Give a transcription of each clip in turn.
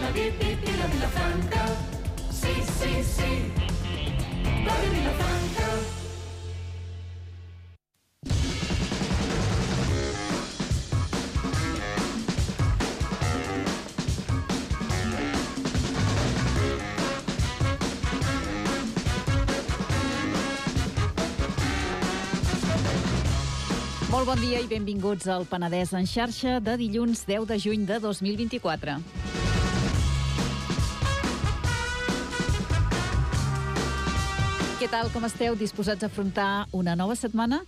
la Vilafranca. Sí, sí, sí. Ràdio Vilafranca. Molt bon dia i benvinguts al Penedès en xarxa de dilluns 10 de juny de 2024. Què tal, com esteu? Disposats a afrontar una nova setmana?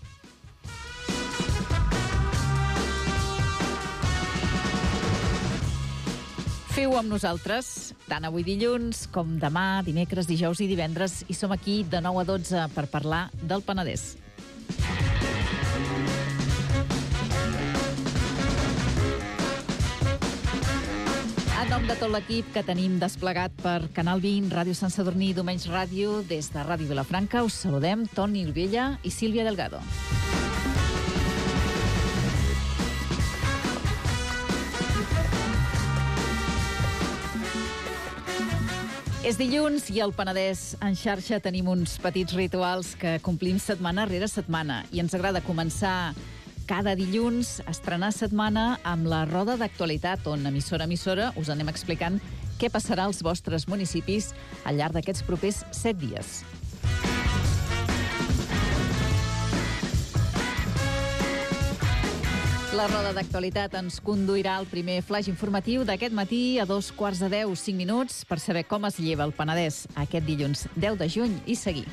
Feu amb nosaltres, tant avui dilluns com demà, dimecres, dijous i divendres, i som aquí de 9 a 12 per parlar del Penedès. En nom de tot l'equip que tenim desplegat per Canal 20, Ràdio Sant Sadurní i Domenys Ràdio, des de Ràdio Vilafranca, us saludem Toni Ilvella i Sílvia Delgado. És dilluns i al Penedès en xarxa tenim uns petits rituals que complim setmana rere setmana i ens agrada començar cada dilluns, estrenar setmana amb la roda d'actualitat, on emissora a emissora us anem explicant què passarà als vostres municipis al llarg d'aquests propers 7 dies. La roda d'actualitat ens conduirà al primer flaix informatiu d'aquest matí a 9:45, 5 minuts, per saber com es lleva el Penedès aquest dilluns 10 de juny i seguir.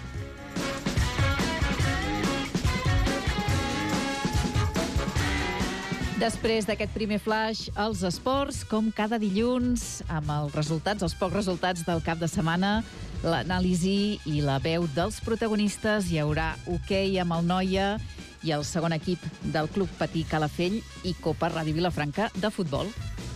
Després d'aquest primer flash, els esports, com cada dilluns, amb els resultats, els pocs resultats del cap de setmana, l'anàlisi i la veu dels protagonistes. Hi haurà hoquei amb el Noia i el segon equip del Club Patí Calafell i Copa Ràdio Vilafranca de futbol.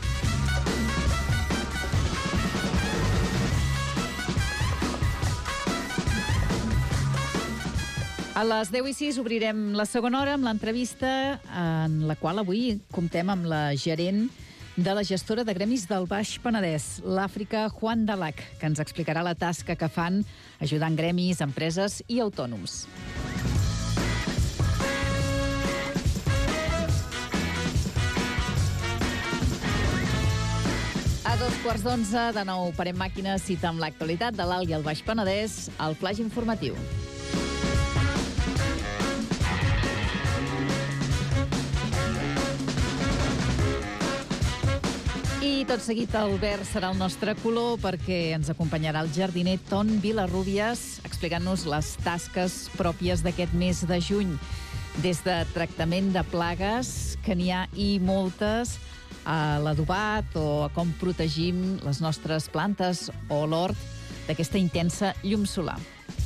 A les 10:06 obrirem la segona hora amb l'entrevista en la qual avui comptem amb la gerent de la gestora de gremis del Baix Penedès, l'Àfrica Juan Dalac, que ens explicarà la tasca que fan ajudant gremis, empreses i autònoms. A 11:15, de nou parem màquines, cita amb l'actualitat de l'Alt i el Baix Penedès, el flaix informatiu. I tot seguit el verd serà el nostre color perquè ens acompanyarà el jardiner Ton Vilarrubias explicant-nos les tasques pròpies d'aquest mes de juny. Des de tractament de plagues, que n'hi ha i moltes, a l'adobat o a com protegim les nostres plantes o l'hort d'aquesta intensa llum solar.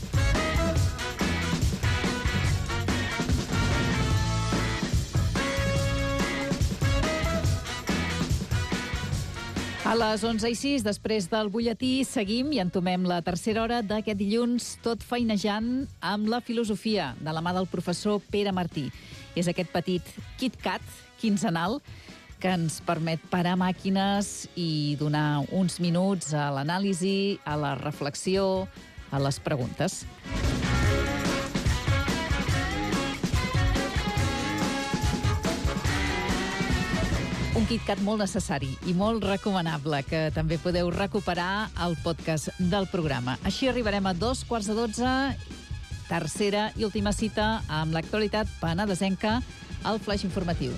A les 11:06, després del butlletí, seguim i entomem la tercera hora d'aquest dilluns, tot feinejant amb la filosofia de la mà del professor Pere Martí. És aquest petit KitKat quinzenal que ens permet parar màquines i donar uns minuts a l'anàlisi, a la reflexió, a les preguntes. Un KitKat molt necessari i molt recomanable, que també podeu recuperar al podcast del programa. Així arribarem a 11:45, tercera i última cita amb l'actualitat penedesenca, al flaix informatiu.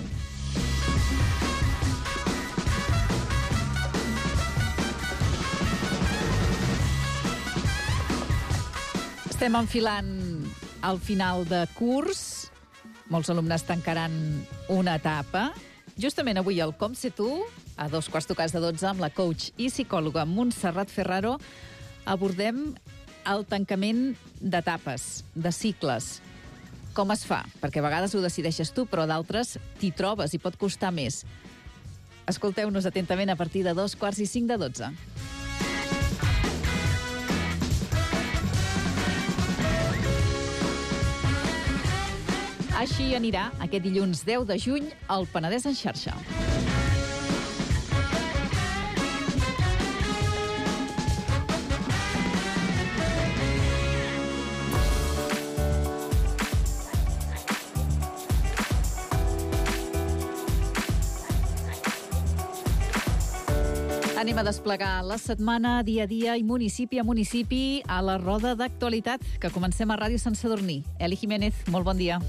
Estem enfilant al final de curs. Molts alumnes tancaran una etapa. Justament avui al Com Sé Tu, a 11:45, amb la coach i psicòloga Montserrat Ferraro, abordem el tancament d'etapes, de cicles. Com es fa? Perquè a vegades ho decideixes tu, però d'altres t'hi trobes i pot costar més. Escolteu-nos atentament a partir de 11:45. Així anirà aquest dilluns 10 de juny al Penedès en xarxa. Anem a desplegar la setmana dia a dia i municipi a municipi a la roda d'actualitat que comencem a Ràdio Sant Sadurní. Eli Jiménez, molt bon dia.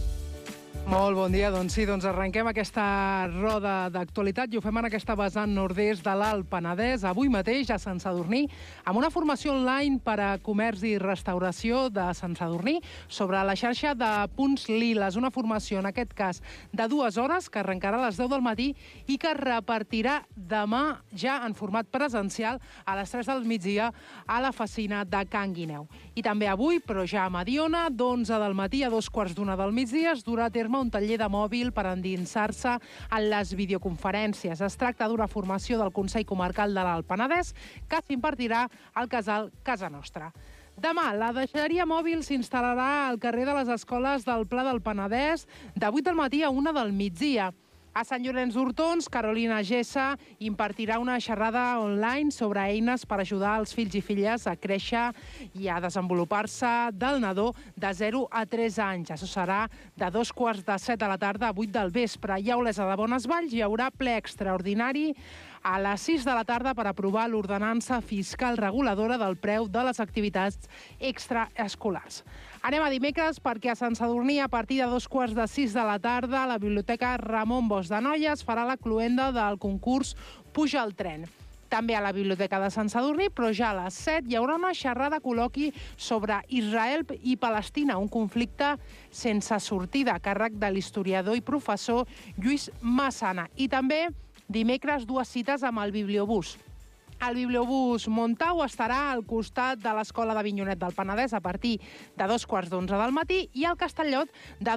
Molt bon dia, doncs sí, arrenquem aquesta roda d'actualitat i ho fem en aquesta vessant nord-est de l'Alt Penedès, avui mateix a Sant Sadurní, amb una formació online per a comerç i restauració de Sant Sadurní sobre la xarxa de punts liles, una formació, en aquest cas, de 2 hores, que arrencarà a les 10 del matí i que es repartirà demà ja en format presencial a les 3 del migdia a la Facina de Can Guineu. I també avui, però ja a Mediona, d'11 del matí a 2:15 del migdia, es durà a terme un taller de mòbil per endinsar-se en les videoconferències. Es tracta d'una formació del Consell Comarcal de l'Alt Penedès que s'impartirà al casal Casa Nostra. Demà, la deixalleria mòbil s'instal·larà al carrer de les Escoles del Pla del Penedès de 8 del matí a 1 del migdia. A Sant Llorenç d'Hortons, Carolina Gessa impartirà una xerrada online sobre eines per ajudar els fills i filles a créixer i a desenvolupar-se del nadó de 0 a 3 anys. Això serà de 2:15 de la tarda a 8 del vespre. I a Olesa de Bonesvalls hi haurà ple extraordinari a les 6 de la tarda per aprovar l'ordenança fiscal reguladora del preu de les activitats extraescolars. Anem a dimecres perquè a Sant Sadurní, a partir de 2:15 de la tarda, la Biblioteca Ramon Bosch de Noies farà la cloenda del concurs Puja al tren. També a la Biblioteca de Sant Sadurní, però ja a les 7 hi haurà una xerrada col·loqui sobre Israel i Palestina, un conflicte sense sortida, a càrrec de l'historiador i professor Lluís Massana. I també dimecres 2 cites amb el Bibliobús. El Bibliobús Montau estarà al costat de l'Escola d'Avinyonet del Penedès a partir de 2:15 del matí i el Castellot de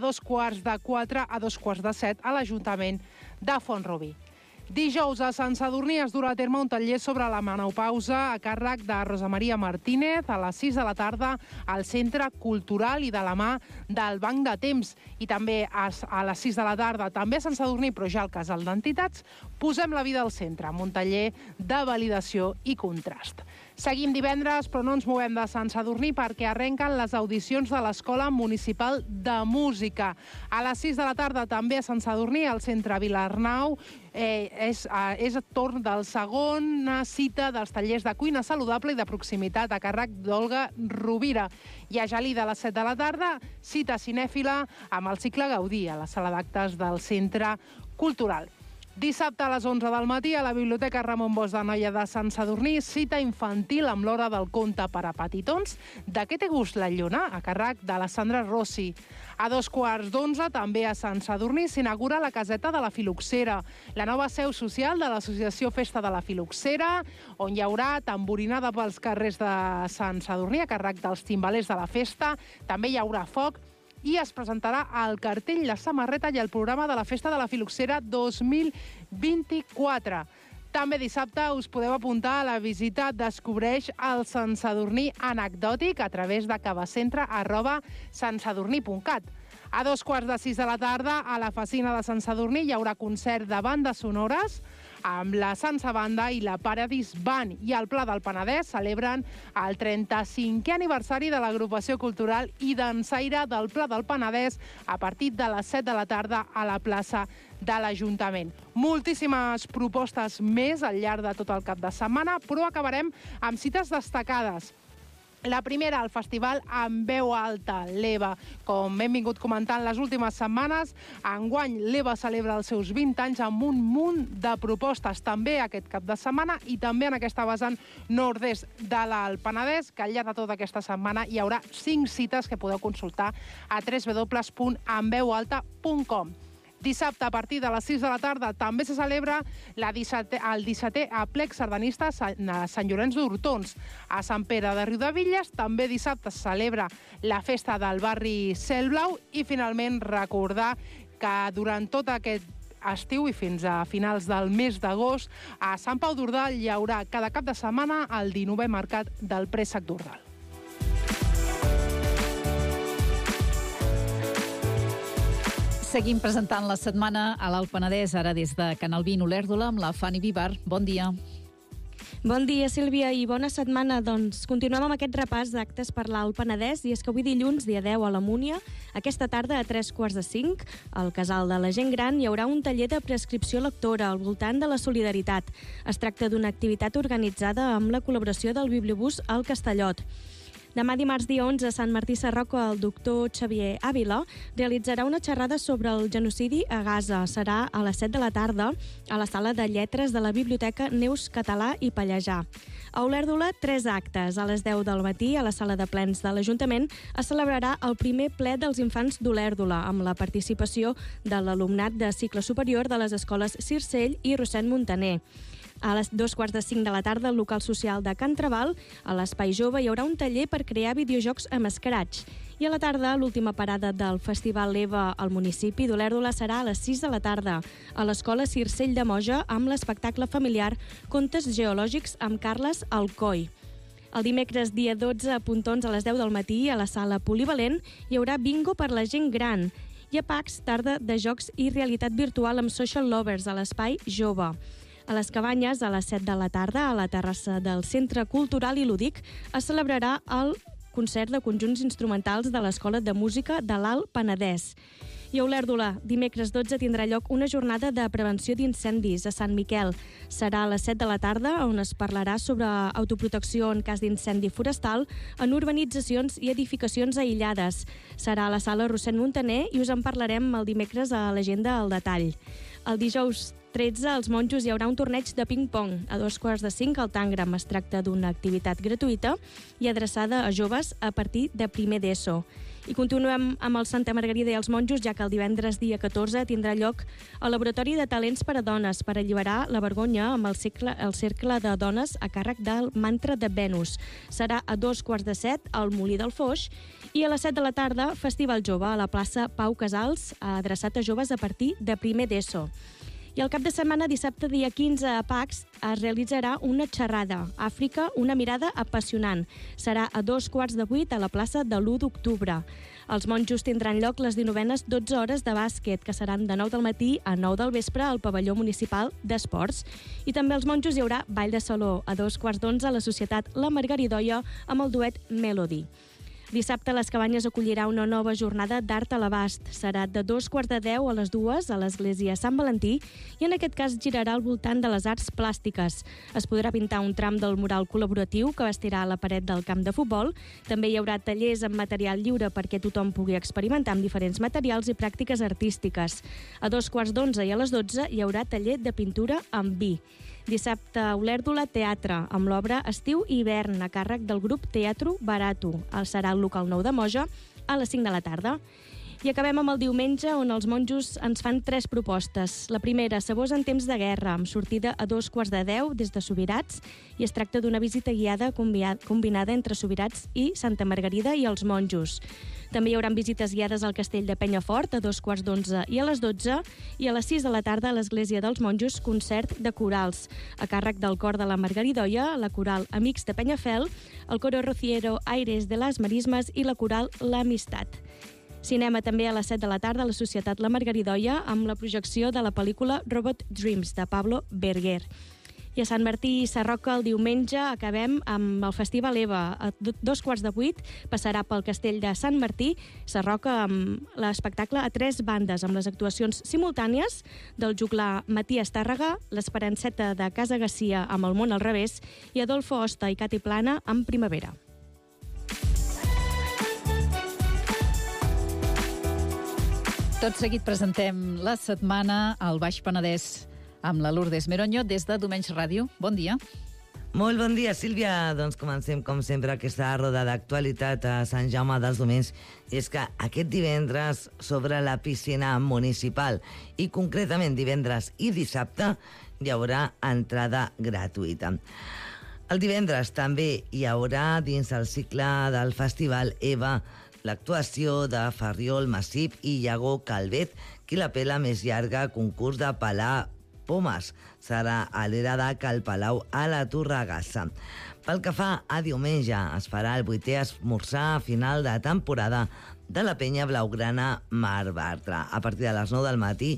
2:15 a 2:15 a l'Ajuntament de Font-rubí. Dijous a Sant Sadurní es durà a terme un taller sobre la menopausa a càrrec de Rosa Maria Martínez a les 6 de la tarda al Centre Cultural i de la mà del Banc de Temps. I també a les 6 de la tarda, també a Sant Sadurní, però ja al Casal d'Entitats, Posem la vida al centre, amb un taller de validació i contrast. Seguim divendres, però no ens movem de Sant Sadurní perquè arrenquen les audicions de l'Escola Municipal de Música. A les 6 de la tarda, també a Sant Sadurní, al centre Vilarnau, és torn de la segona cita dels tallers de cuina saludable i de proximitat a càrrec d'Olga Rovira. I a Gelida, a les 7 de la tarda, cita cinèfila amb el cicle Gaudí a la sala d'actes del Centre Cultural. Dissabte a les 11 del matí a la Biblioteca Ramon Bosch de Noia de Sant Sadurní, cita infantil amb l'hora del conte per a petitons De què té gust la lluna, a càrrec de la Sandra Rossi. A 2:15, també a Sant Sadurní, s'inaugura la caseta de la Filoxera, la nova seu social de l'associació Festa de la Filoxera, on hi haurà tamborinada pels carrers de Sant Sadurní, a càrrec dels timbalers de la festa. També hi haurà foc i es presentarà el cartell, la samarreta i el programa de la Festa de la Filoxera 2024. També dissabte us podeu apuntar a la visita Descobreix el Sant Sadurní anecdòtic a través de cavacentre@santsadurní.cat. A 2:15 de la tarda, a la Facina de Sant Sadurní hi haurà concert de bandes sonores amb la Sansa Banda i la Paradis Band. I al Pla del Penedès celebren el 35è aniversari de l'agrupació cultural i dansaire del Pla del Penedès a partir de les 7 de la tarda a la plaça de l'Ajuntament. Moltíssimes propostes més al llarg de tot el cap de setmana, però acabarem amb cites destacades. La primera, el festival En Veu Alta, l'EVA. Com hem vingut comentant les últimes setmanes, enguany l'EVA celebra els seus 20 anys amb un munt de propostes, també aquest cap de setmana i també en aquesta vessant nord-est de l'Alt Penedès, que al llarg de tota aquesta setmana hi haurà 5 cites que podeu consultar a www.enveualta.com. Dissabte, a partir de les 6 de la tarda, també se celebra el 17è aplec sardanista a Sant Llorenç d'Hortons. A Sant Pere de Riudebitlles, també dissabte se celebra la festa del barri Cel Blau i, finalment, recordar que durant tot aquest estiu i fins a finals del mes d'agost, a Sant Pau d'Ordal hi haurà cada cap de setmana el 19è mercat del Préssec d'Ordal. Seguim presentant la setmana a l'Alt Penedès, ara des de Canal 20 Olèrdola, amb la Fanny Vivar. Bon dia. Bon dia, Sílvia, i bona setmana. Doncs continuem amb aquest repàs d'actes per l'Alt Penedès, i és que avui dilluns, dia 10, a la Múnia, aquesta tarda a 3:45, al Casal de la Gent Gran, hi haurà un taller de prescripció lectora al voltant de la solidaritat. Es tracta d'una activitat organitzada amb la col·laboració del Bibliobús al Castellot. Demà dimarts, dia 11, a Sant Martí Sarroca, el doctor Xavier Ávila realitzarà una xerrada sobre el genocidi a Gaza. Serà a les 7 de la tarda a la sala de lletres de la Biblioteca Neus Català i Pallejà. A Olèrdola, 3 actes. A les 10 del matí, a la sala de plens de l'Ajuntament, es celebrarà el primer ple dels infants d'Olèrdola, amb la participació de l'alumnat de cicle superior de les escoles Circell i Rossend Montaner. A les 2:45 de la tarda, al local social de Can Trabal, a l'Espai Jove, hi haurà un taller per crear videojocs amb Scratch. I a la tarda, l'última parada del Festival EVA al municipi d'Olèrdola serà a les 6 de la tarda, a l'Escola Circell de Moja, amb l'espectacle familiar Contes geològics amb Carles Alcoi. El dimecres, dia 12, a punt 11, a les 10 del matí, a la sala Polivalent, hi haurà bingo per la gent gran. I a PAX, tarda de jocs i realitat virtual amb Social Lovers a l'Espai Jove. A les Cabanyes, a les 7 de la tarda, a la terrassa del Centre Cultural i Lúdic, es celebrarà el concert de conjunts instrumentals de l'Escola de Música de l'Alt Penedès. I a Olèrdola, dimecres 12, tindrà lloc una jornada de prevenció d'incendis a Sant Miquel. Serà a les 7 de la tarda, on es parlarà sobre autoprotecció en cas d'incendi forestal en urbanitzacions i edificacions aïllades. Serà a la sala Rossend Montaner i us en parlarem el dimecres a l'agenda al detall. El dijous 13, als monjos hi haurà un torneig de ping-pong. A 4:45 al Tangram. Es tracta d'una activitat gratuïta i adreçada a joves a partir de primer d'ESO. I continuem amb el Santa Margarida i els monjos, ja que el divendres, dia 14, tindrà lloc el Laboratori de Talents per a Dones per alliberar la vergonya amb el cercle de dones a càrrec del mantra de Venus. Serà a 2:15 al Molí del Foix. I a les 7 de la tarda, Festival Jove a la plaça Pau Casals, adreçat a joves a partir de primer d'ESO. I el cap de setmana, dissabte, dia 15, a PAX, es realitzarà una xerrada. Àfrica, una mirada apassionant. Serà a 2:15 a la plaça de l'1 d'octubre. Els monjos tindran lloc les 19enes 12 hores de bàsquet, que seran de 9 del matí a 9 del vespre al pavelló municipal d'esports. I també als monjos hi haurà ball de saló a 2:15 a la Societat La Margaridoia amb el duet Melody. Dissabte, les Cabanyes acollirà una nova jornada d'art a l'abast. Serà de 2:15 a les 2 a l'església Sant Valentí i en aquest cas girarà al voltant de les arts plàstiques. Es podrà pintar un tram del mural col·laboratiu que vestirà la paret del camp de futbol. També hi haurà tallers amb material lliure perquè tothom pugui experimentar amb diferents materials i pràctiques artístiques. A 2:15 i a les 12 hi haurà taller de pintura amb vi. Dissabte, a Olèrdola, teatre, amb l'obra Estiu i hivern, a càrrec del grup Teatro Barato. Serà al local 9 de Moja, a les 5 de la tarda. I acabem amb el diumenge, on els monjos ens fan 3 propostes. La primera, Sabors en temps de guerra, amb sortida a 2:15 des de Subirats, i es tracta d'una visita guiada combinada entre Subirats i Santa Margarida i els monjos. També hi haurà visites guiades al castell de Penyafort a 2:15 i a les 12, i a les 6 de la tarda a l'església dels monjos, concert de corals, a càrrec del cor de la Margaridoia, la coral Amics de Penyafel, el coro Rociero Aires de las Marismes i la coral L'Amistat. Cinema també a les 7 de la tarda a la Societat La Margaridoia amb la projecció de la pel·lícula Robot Dreams de Pablo Berger. I a Sant Martí Sarroca el diumenge acabem amb el Festival EVA. A 2:15 passarà pel castell de Sant Martí Sarroca amb l'espectacle a 3 bandes, amb les actuacions simultànies del juglar Matías Tàrrega, l'Esperanceta de Casa Garcia amb El món al revés i Adolfo Osta i Cati Plana amb Primavera. Tot seguit presentem la setmana al Baix Penedès amb la Lourdes Meronyo des de Domenys Ràdio. Bon dia. Molt bon dia, Sílvia. Doncs comencem, com sempre, aquesta roda d'actualitat a Sant Jaume dels Domenys. I és que aquest divendres s'obre la piscina municipal i concretament divendres i dissabte hi haurà entrada gratuïta. El divendres també hi haurà, dins el cicle del Festival EVA, l'actuació de Ferriol Massip i Iago Calvet, Qui la pela més llarga, concurs de pelar pomes. Serà a l'era de Cal Palau a la Torregassa. Pel que fa a diumenge, es farà el 8è esmorzar final de temporada de la penya blaugrana Mar Bartra. A partir de les 9 del matí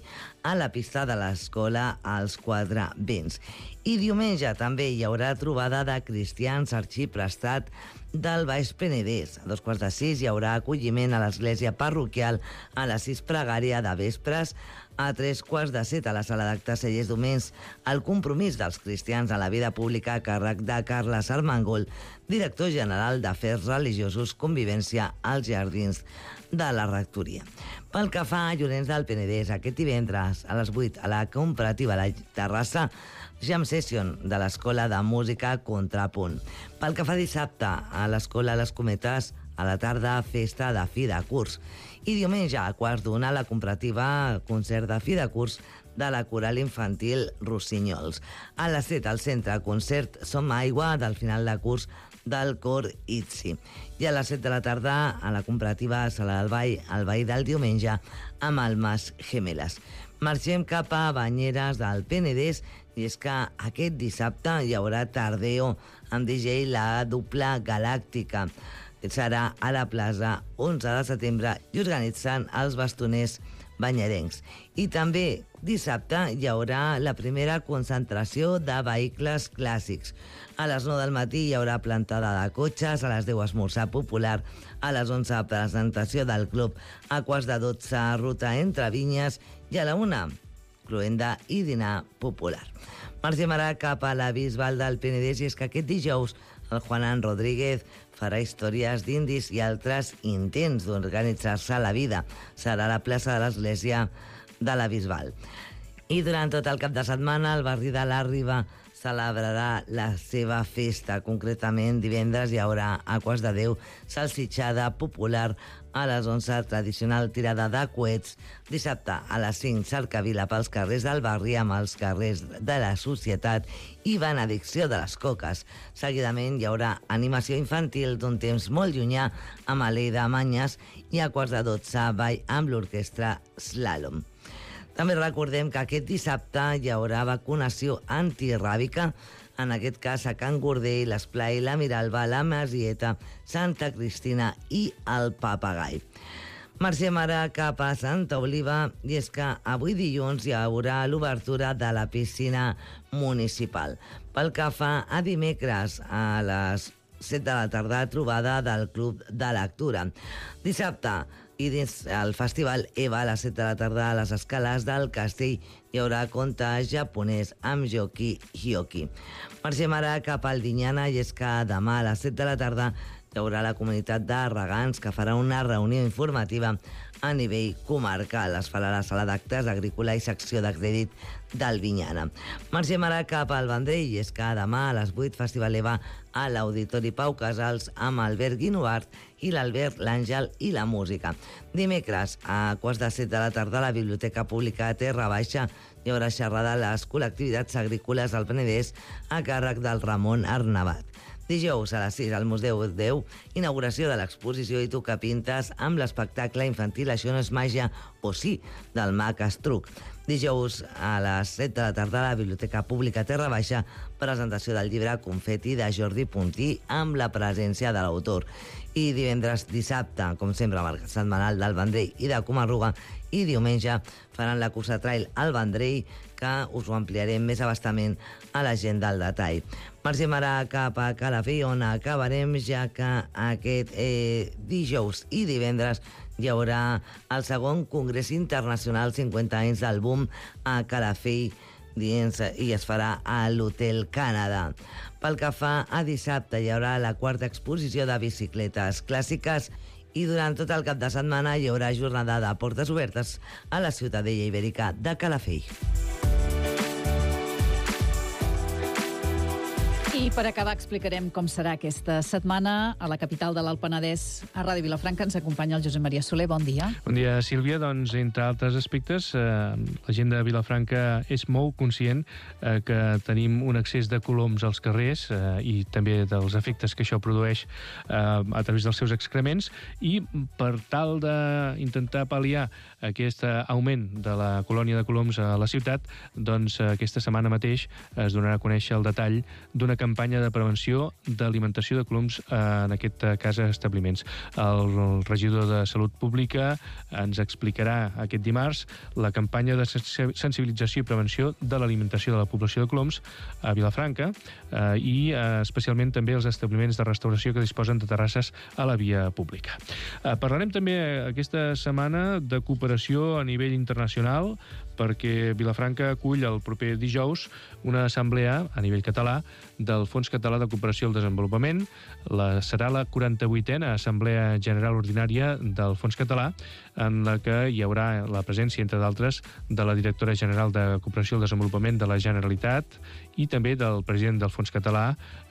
a la pista de l'escola als Quatre Vents. I diumenge també hi haurà trobada de cristians arxiprestat del Baix Penedès. A 5:45 hi haurà acolliment a l'església parroquial a les 6 pregària de vespres. A 6:45 a la sala d'actes Cellers Domens, el compromís dels cristians a la vida pública a càrrec de Carles Armengol, director general d'Afers Religiosos, Convivència als Jardins de la Rectoria. Pel que fa a Llorenç del Penedès, aquest divendres a les 8 a la cooperativa La Terrassa, Jam Session de l'Escola de Música Contrapunt. Pel que fa dissabte a l'Escola Les Cometes, a la tarda festa de fi de curs. I diumenge a 12:15 la comparativa concert de fi de curs de la coral infantil Rossinyols. A les 7 al centre concert Som Aigua del final de curs del cor Itzi. I a les 7 de la tarda a la comparativa Sala del Vall, el Vall del diumenge amb Almas Gemeles. Marxem cap a Banyeres del Penedès i és que aquest dissabte hi haurà Tardeo amb DJ La Dupla Galàctica. Serà a la plaça 11 de setembre i organitzen els bastoners banyerencs. I també dissabte hi haurà la primera concentració de vehicles clàssics. A les 9 del matí hi haurà plantada de cotxes, a les 10 esmorzar popular, a les 11 presentació del club, a 11:45 ruta entre vinyes i a la 1 cloenda i dinar popular. Marxem ara cap a la Bisbal del Penedès i és que aquest dijous el Juanan Rodríguez farà històries d'indis i altres intents d'organitzar-se a la vida. Serà a la plaça de l'Església de la Bisbal. I durant tot el cap de setmana el barri de la Riba celebrarà la seva festa. Concretament, divendres hi haurà a 10:15 salsitxada popular, a les 11 tradicional tirada de coets, dissabte a les 5 cercavila pels carrers del barri amb els carrers de la societat i benedicció de les coques. Seguidament hi haurà animació infantil d'un temps molt llunyà amb Aleida Manyes i a 11:15 ball amb l'orquestra Slalom. També recordem que aquest dissabte hi haurà vacunació antiràbica, en aquest cas a Can Gordell, l'Esplai, la Miralba, la Masieta, Santa Cristina i el Papagai. Marxem ara cap a Santa Oliva i és que avui dilluns hi haurà l'obertura de la piscina municipal. Pel que fa a dimecres a les 7 de la tarda, trobada del Club de Lectura. Dissabte, i dins el festival EVA, a les 7 de la tarda, a les escales del Castell, hi haurà conte japonès amb Joki Hyoki. Marxem ara cap al Dinyana i és que demà a les 7 de la tarda hi haurà la comunitat de regants que farà una reunió informativa a nivell comarcal. Es farà a la sala d'actes agrícola i secció de crèdit del Vinyana. Marxem ara cap al Vendrell i és que demà a les 8 Festival EVA a l'Auditori Pau Casals amb Albert Guinovart i l'Albert, l'Àngel i la música. Dimecres a 7:15 de la tarda a la Biblioteca Pública de Terra Baixa hi haurà xerrada a les col·lectivitats agrícoles del Penedès a càrrec del Ramon Arnabat. Dijous a les 6 al Museu Déu, inauguració de l'exposició I tu que pintes amb l'espectacle infantil Això no és màgia o sí, del mag Estruc. Dijous a les 7 de la tarda a la Biblioteca Pública Terra Baixa, presentació del llibre Confeti de Jordi Puntí amb la presència de l'autor. I divendres, dissabte, com sempre, marc setmanal del Vendrell i de Comarruga, i diumenge faran la cursa trail al Vendrell, que us ho ampliarem més abastament a la gent del detall. Marxem ara cap a Calafell, on acabarem, ja que aquest dijous i divendres hi haurà el segon Congrés Internacional 50 anys del boom a Calafell i es farà a l'Hotel Canadà. Pel que fa a dissabte hi haurà la quarta exposició de bicicletes clàssiques i durant tot el cap de setmana hi haurà jornada de portes obertes a la Ciutadella Ibèrica de Calafell. I per acabar explicarem com serà aquesta setmana a la capital de l'Alt Penedès. A Ràdio Vilafranca ens acompanya el Josep Maria Soler. Bon dia. Bon dia, Sílvia. Doncs, entre altres aspectes, la gent de Vilafranca és molt conscient que tenim un excés de coloms als carrers i també dels efectes que això produeix a través dels seus excrements, i per tal d'intentar pal·liar aquest augment de la colònia de coloms a la ciutat, doncs aquesta setmana mateix es donarà a conèixer el detall d'una campanya campanya de prevenció d'alimentació de coloms en aquest cas a establiments. El regidor de Salut Pública ens explicarà aquest dimarts la campanya de sensibilització i prevenció de l'alimentació de la població de coloms a Vilafranca i especialment també els establiments de restauració que disposen de terrasses a la via pública. Parlarem també aquesta setmana de cooperació a nivell internacional, perquè Vilafranca acull el proper dijous una assemblea a nivell català del Fons Català de Cooperació al Desenvolupament. Serà la 48a Assemblea General Ordinària del Fons Català, en la que hi haurà la presència, entre d'altres, de la directora general de Cooperació al Desenvolupament de la Generalitat i també del president del Fons Català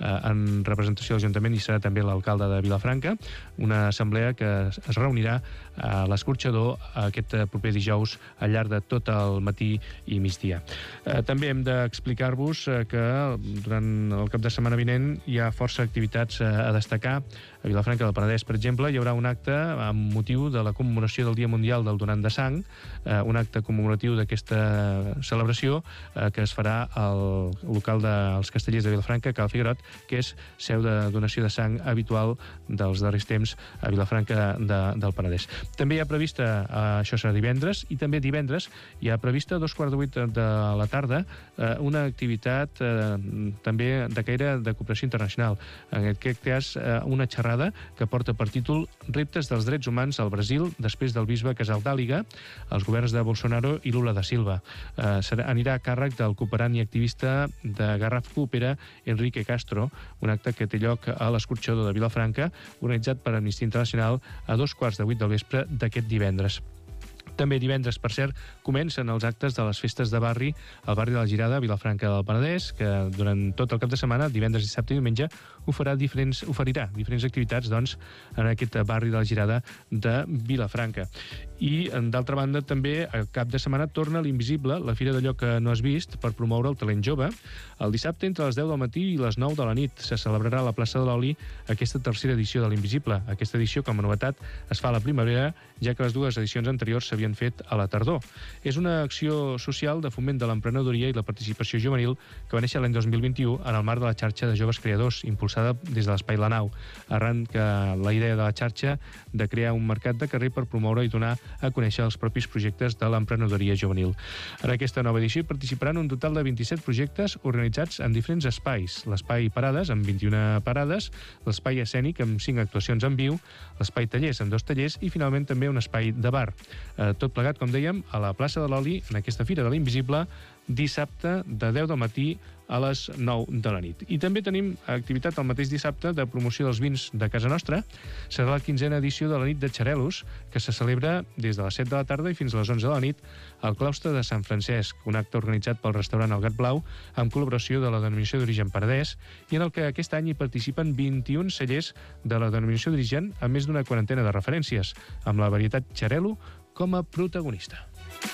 en representació de l'Ajuntament, i serà també l'alcalde de Vilafranca, una assemblea que es reunirà a l'Escorxador aquest proper dijous al llarg de tot el matí i migdia. També hem d'explicar-vos que durant el cap de setmana vinent hi ha força activitats a destacar. A Vilafranca del Penedès, per exemple, hi haurà un acte amb motiu de la commemoració del Dia Mundial del Donant de Sang, un acte commemoratiu d'aquesta celebració que es farà al local dels Castellers de Vilafranca, Cal Figuerot, que és seu de donació de sang habitual dels darrers temps a Vilafranca del Penedès. També hi ha prevista, això serà divendres, i també divendres hi ha prevista a 7:15 de la tarda una activitat també de caire de cooperació internacional. En aquest cas, una xerrada que porta per títol Reptes dels drets humans al Brasil després del bisbe Casaldàliga, els governs de Bolsonaro i Lula da Silva. Anirà a càrrec del cooperant i activista de Garraf Coopera, Enrique Castro, un acte que té lloc a l'Escorxador de Vilafranca, organitzat per Amnistia Internacional a 7:15 del vespre d'aquest divendres. També divendres, per cert, comencen els actes de les festes de barri al barri de la Girada, a Vilafranca del Penedès, que durant tot el cap de setmana, divendres, dissabte i diumenge, oferirà diferents activitats en aquest barri de la Girada de Vilafranca. I, d'altra banda, també, al cap de setmana, torna l'Invisible, la fira d'allò que no has vist, per promoure el talent jove. El dissabte, entre les 10 del matí i les 9 de la nit, se celebrarà a la plaça de l'Oli aquesta tercera edició de l'Invisible. Aquesta edició, com a novetat, es fa a la primavera, ja que les dues edicions anteriors s'havien fet a la tardor. És una acció social de foment de l'emprenedoria i la participació juvenil que va néixer l'any 2021 en el marc de la xarxa de joves creadors, impulsada des de l'Espai La Nau, arran que la idea de la xarxa de crear un mercat de carrer per promoure i donar a conèixer els propis projectes de l'emprenedoria juvenil. En aquesta nova edició hi participaran un total de 27 projectes organitzats en diferents espais. L'espai Parades, amb 21 parades, l'espai escènic, amb 5 actuacions en viu, l'espai Tallers, amb 2 tallers, i finalment també un espai de bar. Tot plegat, com dèiem, a la plaça de l'Oli, en aquesta Fira de l'Invisible, dissabte de 10 del matí a les 9 de la nit. I també tenim activitat el mateix dissabte de promoció dels vins de casa nostra. Serà la 15a edició de la nit de Xarelos, que se celebra des de les 7 de la tarda i fins a les 11 de la nit al claustre de Sant Francesc, un acte organitzat pel restaurant El Gat Blau amb col·laboració de la denominació d'origen Penedès, i en el que aquest any hi participen 21 cellers de la denominació d'origen amb més d'una quarantena de referències, amb la varietat Xarelo com a protagonista.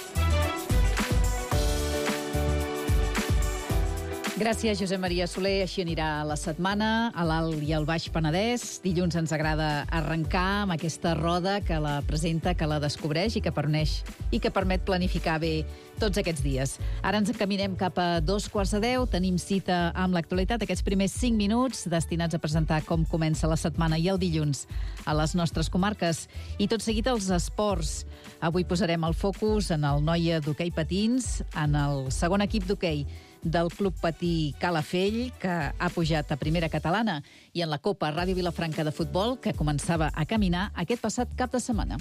Gràcies, Josep Maria Soler. Així anirà la setmana a l'Alt i al Baix Penedès. Dilluns ens agrada arrencar amb aquesta roda que la presenta, que la descobreix i que permet planificar bé tots aquests dies. Ara ens encaminem cap a 9:15. Tenim cita amb l'actualitat, aquests primers 5 minuts destinats a presentar com comença la setmana i el dilluns a les nostres comarques. I tot seguit els esports. Avui posarem el focus en el noia d'hoquei patins, en el segon equip d'hoquei del Club Patí Calafell, que ha pujat a primera catalana, i en la Copa Ràdio Vilafranca de futbol, que començava a caminar aquest passat cap de setmana.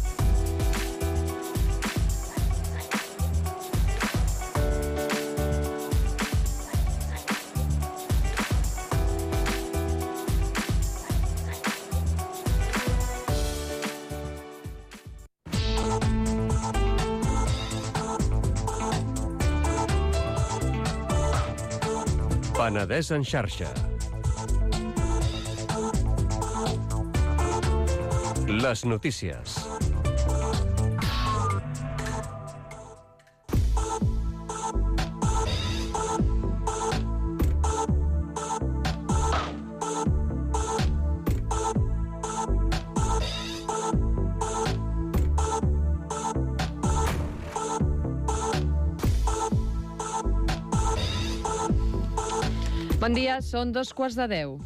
Penedès en xarxa. Les notícies. Bon dia, són 2:15.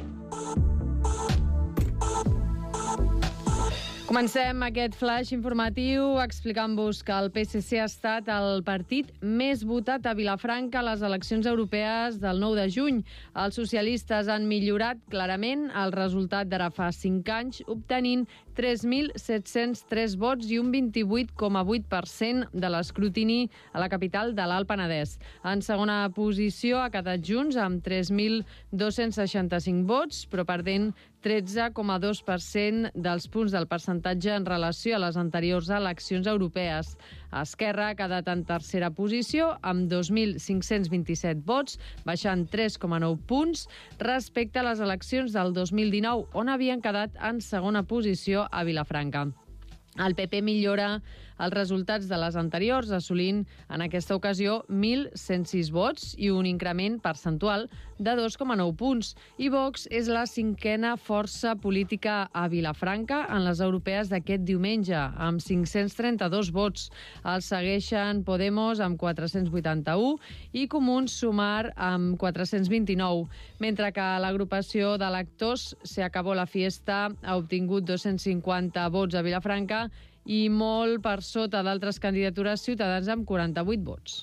Comencem aquest flash informatiu explicant-vos que el PSC ha estat el partit més votat a Vilafranca a les eleccions europees del 9 de juny. Els socialistes han millorat clarament el resultat d'ara fa 5 anys, obtenint 3.703 vots i un 28,8% de l'escrutini a la capital de l'Alt Penedès. En segona posició ha quedat Junts amb 3.265 vots, però perdent 13,2% dels punts del percentatge en relació a les anteriors eleccions europees. Esquerra ha quedat en tercera posició amb 2.527 vots, baixant 3,9 punts respecte a les eleccions del 2019, on havien quedat en segona posició a Vilafranca. El PP millora els resultats de les anteriors, assolint en aquesta ocasió 1.106 vots i un increment percentual de 2,9 punts. I Vox és la cinquena força política a Vilafranca en les europees d'aquest diumenge, amb 532 vots. Els segueixen Podemos amb 481 i Comuns Sumar amb 429, mentre que l'agrupació d'electors Se Acabó la Fiesta ha obtingut 250 vots a Vilafranca i molt per sota d'altres candidatures, Ciutadans amb 48 vots.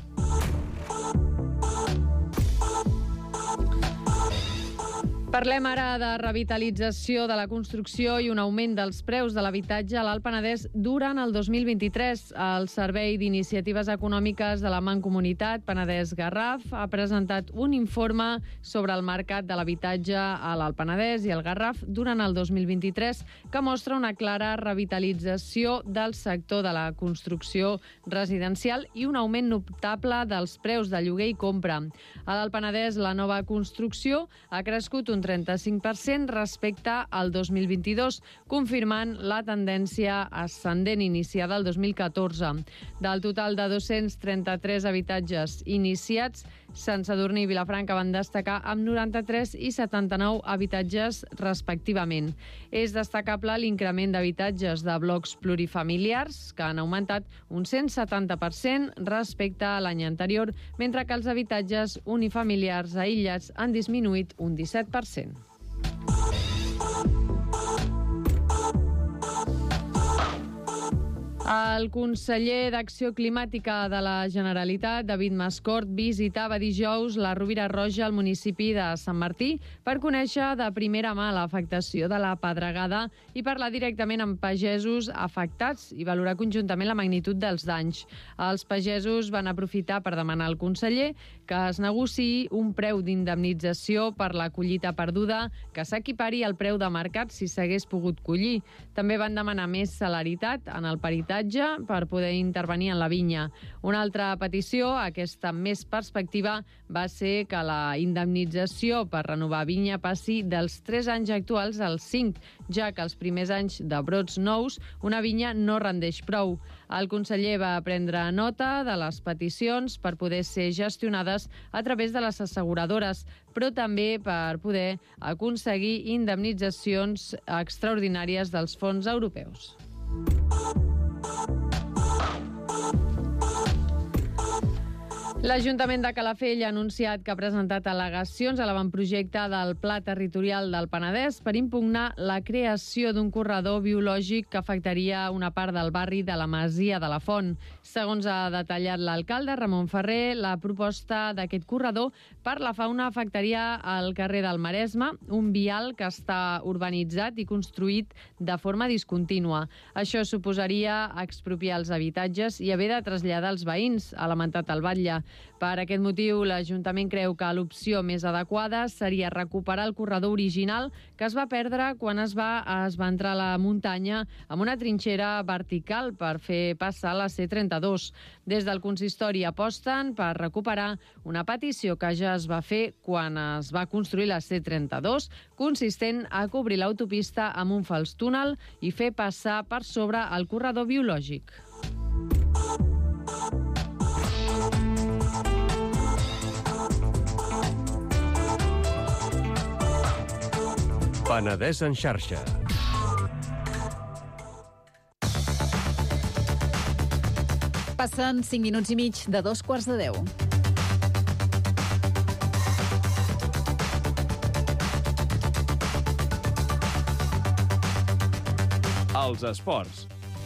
Parlem ara de revitalització de la construcció i un augment dels preus de l'habitatge a l'Alt Penedès durant el 2023. El Servei d'Iniciatives Econòmiques de la Mancomunitat Penedès Garraf ha presentat un informe sobre el mercat de l'habitatge a l'Alt Penedès i el Garraf durant el 2023 que mostra una clara revitalització del sector de la construcció residencial i un augment notable dels preus de lloguer i compra. A l'Alt Penedès la nova construcció ha crescut un 35% respecte al 2022, confirmant la tendència ascendent iniciada el 2014. Del total de 233 habitatges iniciats, Sant Sadurní i Vilafranca van destacar amb 93 i 79 habitatges respectivament. És destacable l'increment d'habitatges de blocs plurifamiliars, que han augmentat un 170% respecte a l'any anterior, mentre que els habitatges unifamiliars aïllats han disminuït un 17%. El conseller d'Acció Climàtica de la Generalitat, David Mascort, visitava dijous la Rovira Roja al municipi de Sant Martí per conèixer de primera mà l'afectació de la pedregada i parlar directament amb pagesos afectats i valorar conjuntament la magnitud dels danys. Els pagesos van aprofitar per demanar al conseller que es negociï un preu d'indemnització per la collita perduda que s'equipari al preu de mercat si s'hagués pogut collir. També van demanar més celeritat en el peritatge per poder intervenir en la vinya. Una altra petició, aquesta amb més perspectiva, va ser que la indemnització per renovar vinya passi dels 3 anys actuals als 5, ja que els primers anys de brots nous una vinya no rendeix prou. El conseller va prendre nota de les peticions per poder ser gestionades a través de les asseguradores, però també per poder aconseguir indemnitzacions extraordinàries dels fons europeus. L'Ajuntament de Calafell ha anunciat que ha presentat al·legacions a l'avantprojecte del Pla Territorial del Penedès per impugnar la creació d'un corredor biològic que afectaria una part del barri de la Masia de la Font. Segons ha detallat l'alcalde Ramon Ferrer, la proposta d'aquest corredor per la fauna afectaria el carrer del Maresme, un vial que està urbanitzat i construït de forma discontínua. Això suposaria expropiar els habitatges i haver de traslladar els veïns, ha lamentat el batlle. Per aquest motiu, l'Ajuntament creu que l'opció més adequada seria recuperar el corredor original que es va perdre quan es va esventrar la muntanya amb una trinxera vertical per fer passar la C32. Des del consistori aposten per recuperar una petició que ja es va fer quan es va construir la C32, consistent a cobrir l'autopista amb un fals túnel i fer passar per sobre el corredor biològic. Penedès en xarxa. Passen 5 minuts i mig de 2:15. als esports.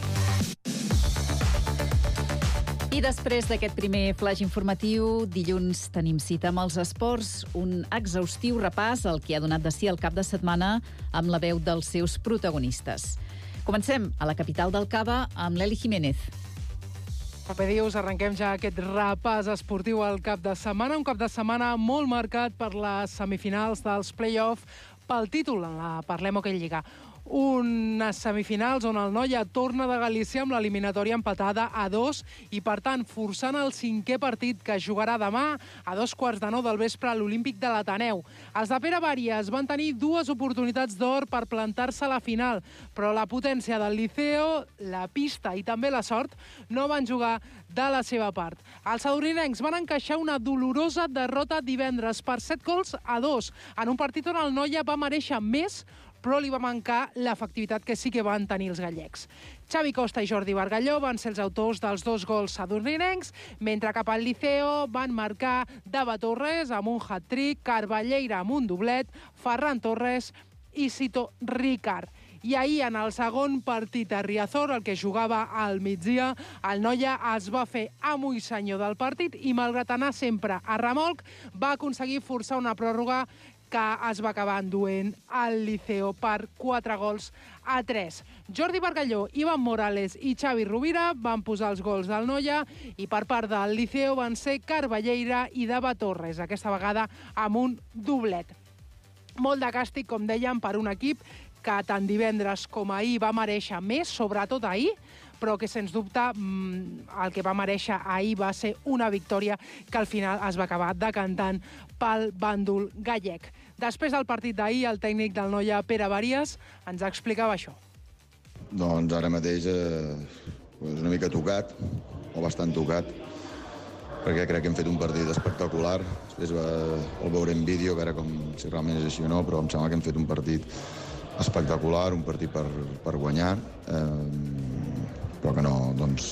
I després d'aquest primer flash informatiu, dilluns tenim cita amb els esports, un exhaustiu repàs al que ha donat de si el cap de setmana amb la veu dels seus protagonistes. Comencem a la capital del Cava amb l'Eli Jiménez. Com bé dius, arrenquem ja aquest repàs esportiu al cap de setmana, un cap de setmana molt marcat per les semifinals dels play-off pel títol en la Parlem Hockey Lliga. Unes semifinals on el Noia torna de Galícia amb l'eliminatòria empatada a 2 i, per tant, forçant el 5è partit que es jugarà demà a 2:15 del vespre a l'Olímpic de l'Ateneu. Els de Pere Bàries van tenir 2 oportunitats d'or per plantar-se a la final, però la potència del Liceo, la pista i també la sort no van jugar de la seva part. Els sadurninencs van encaixar una dolorosa derrota divendres per 7-2 en un partit on el Noia va mereixer més, però li va mancar l'efectivitat que sí que van tenir els gallecs. Xavi Costa i Jordi Bargalló van ser els autors dels 2 gols sadurninencs, mentre cap al Liceo van marcar Dava Torres amb un hat-trick, Carballeira amb un doblet, Ferran Torres i Cito Ricard. I ahir, en el segon partit a Riazor, el que jugava al migdia, el Noia es va fer amo i senyor del partit i, malgrat anar sempre a remolc, va aconseguir forçar una pròrroga que es va acabar enduent al Liceo per 4-3. Jordi Bargalló, Ivan Morales i Xavi Rovira van posar els gols del Noia i per part del Liceo van ser Carballeira i Dava Torres, aquesta vegada amb un doblet. Molt de càstig, com dèiem, per un equip que tant divendres com ahir va mereixer més, sobretot ahir, però que, sens dubte, el que va mereixer ahir va ser una victòria que al final es va acabar decantant pel bàndol gallec. Després del partit d'ahir, el tècnic del Noia, Pere Bàries, ens explicava això. Doncs ara mateix una mica tocat, o bastant tocat, perquè crec que hem fet un partit espectacular. Després el veuré en vídeo, a veure si realment és així o no, però em sembla que hem fet un partit espectacular, un partit per guanyar, però que no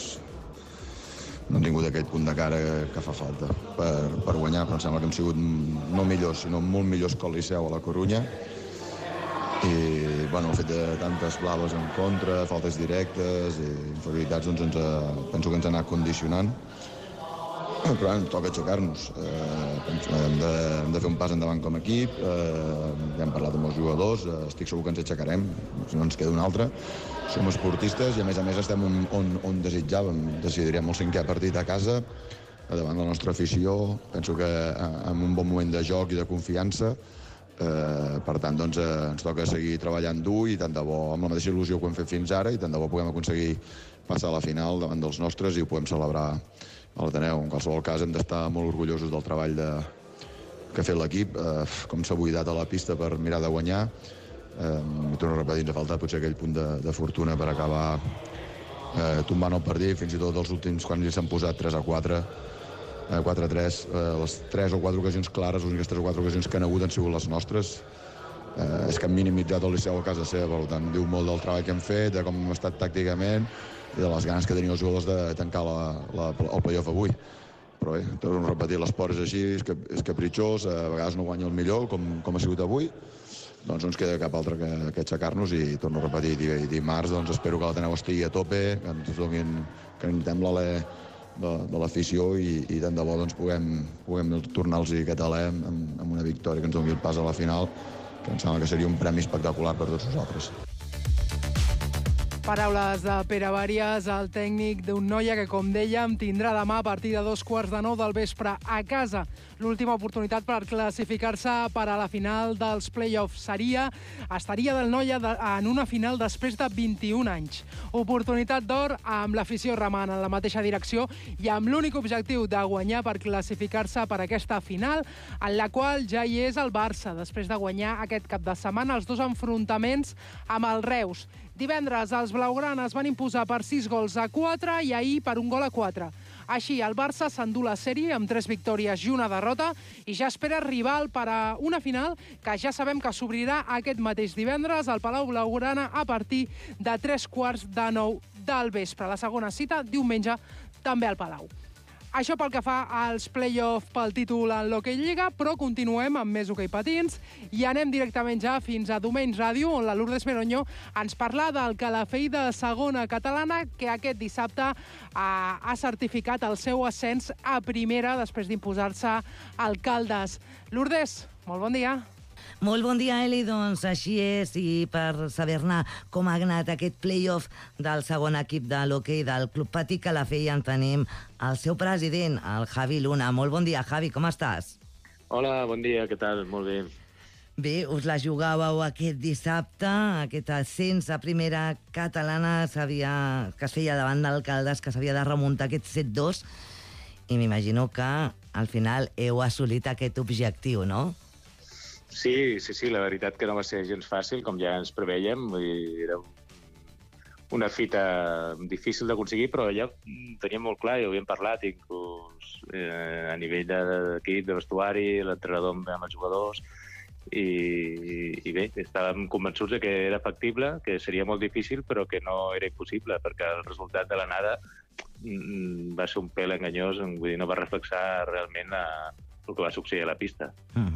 hem tingut aquest punt de cara que fa falta per guanyar, però em sembla que hem sigut no millors, sinó molt millors que el Liceu a la Corunya. I el fet de tantes blaves en contra, faltes directes i inferioritats, penso que ens ha anat condicionant. Però ens toca aixecar-nos. Hem de fer un pas endavant com a equip, ja hem parlat amb els jugadors, estic segur que ens aixecarem, si no ens queda un altre. Som esportistes i, a més estem on desitjàvem. Decidirem el 5è partit a casa, davant de la nostra afició. Penso que en un bon moment de joc i de confiança. Per tant, ens toca seguir treballant dur i tant de bo, amb la mateixa il·lusió que ho hem fet fins ara, i tant de bo puguem aconseguir passar a la final davant dels nostres i ho podem celebrar a l'Ateneu. En qualsevol cas, hem d'estar molt orgullosos del treball que ha fet l'equip, com s'ha buidat a la pista per mirar de guanyar. Torno a repetir, ens ha faltat potser aquell punt de fortuna per acabar tombant el partit, fins i tot els últims, quan ja s'han posat 3-4, 4-3, les 3 o 4 ocasions clares, les úniques 3 o 4 ocasions que han hagut han sigut les nostres. És que han minimitzat el Liceu a casa seva, per tant, diu molt del treball que hem fet, de com hem estat tàcticament i de les ganes que tenien els jugadors de tancar el play-off avui. Però bé, torno a repetir, l'esport és així, és capritxós, a vegades no guanya el millor, com ha sigut avui. Doncs no ens queda cap altre que aixecar-nos i, torno a repetir, dimarts espero que l'Ateneu estigui a tope, que necessitem l'alè de l'afició i tant de bo puguem tornar-los aquest alè amb una victòria que ens doni el pas a la final, que em sembla que seria un premi espectacular per tots nosaltres. Paraules de Pere Bàries, el tècnic d'un Noia que, com dèiem, tindrà demà a partir de 2:15 del vespre a casa. L'última oportunitat per classificar-se per a la final dels play-offs estaria del Noia en una final després de 21 anys. Oportunitat d'or amb l'afició remant en la mateixa direcció i amb l'únic objectiu de guanyar per classificar-se per aquesta final, en la qual ja hi és el Barça, després de guanyar aquest cap de setmana els 2 enfrontaments amb el Reus. Divendres, els blaugranes van imposar per 6-4 i ahir per 1-4. Així, el Barça s'endú la sèrie amb 3 victòries i una derrota i ja espera rival per a una final que ja sabem que s'obrirà aquest mateix divendres al Palau Blaugrana a partir de 3:15 del vespre. La segona cita, diumenge, també al Palau. Això pel que fa als play-off pel títol en l'Hockey Lliga, però continuem amb més hoquei patins i anem directament ja fins a Domenys Ràdio, on la Lourdes Meronyo ens parla del Calafell de segona catalana, que aquest dissabte ha certificat el seu ascens a primera després d'imposar-se al Caldes. Lourdes, molt bon dia. Molt bon dia, Eli. Doncs així és, i per saber-ne com ha anat aquest play-off del segon equip de l'hoquei del Club Patí Calafell, en tenim el seu president, el Javi Luna. Molt bon dia, Javi, com estàs? Hola, bon dia, què tal? Molt bé. Bé, us la jugàveu aquest dissabte, aquest ascens a primera catalana que es feia davant d'Alcaldes, que s'havia de remuntar aquest 7-2, i m'imagino que al final heu assolit aquest objectiu, no? Sí, la veritat que no va ser gens fàcil, com ja ens preveiem. Era una fita difícil d'aconseguir, però ja teníem molt clar, i ho havíem parlat, inclús a nivell d'equip, de vestuari, l'entrenador amb els jugadors, i bé, estàvem convençuts que era factible, que seria molt difícil, però que no era impossible, perquè el resultat de l'anada va ser un pèl enganyós, vull dir, no va reflexar realment el que va succeir a la pista.